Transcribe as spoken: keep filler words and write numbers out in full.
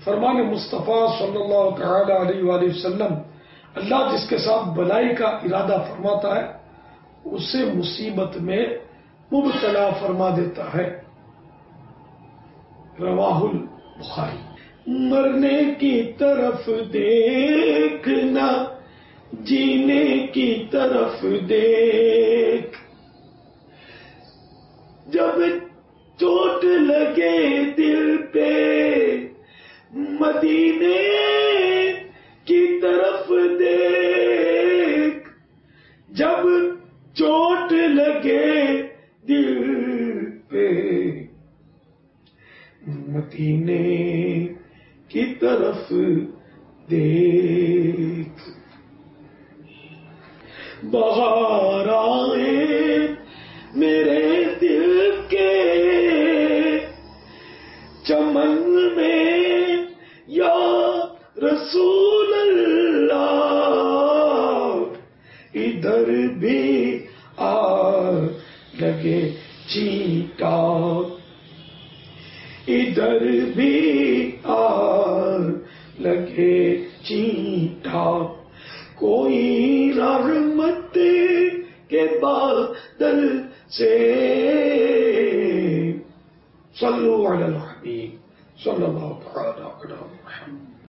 فرمان مصطفیٰ صلی اللہ تعالی علیہ وآلہ وسلم، اللہ جس کے ساتھ بلائی کا ارادہ فرماتا ہے اسے مصیبت میں مبتلا فرما دیتا ہے۔ رواہ البخاری۔ مرنے کی طرف دیکھنا، جینے کی طرف دیکھ، جب چوٹ لگے دل پہ مدینے کی طرف دیکھ، جب چوٹ لگے دل پہ مدینے کی طرف دیکھ، بہار آئے میرے دل کے چمن میں یا رسول اللہ، ادھر بھی آ لگے چیٹا، ادھر بھی آ لگے چیٹا، کوئی رحمت کے بادل سے، صلو علی الحبیب صلی اللہ تعالی علیہ وسلم۔